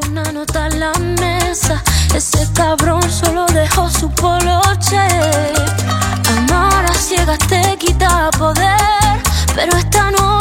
una nota en la mesa. Ese cabrón solo dejó su poloche. Amar a ciegas te quita poder, pero esta noche